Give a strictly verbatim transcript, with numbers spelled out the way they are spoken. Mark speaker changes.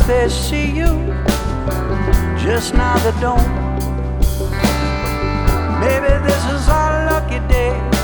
Speaker 1: they see you, just now they don't. Maybe this is our lucky day.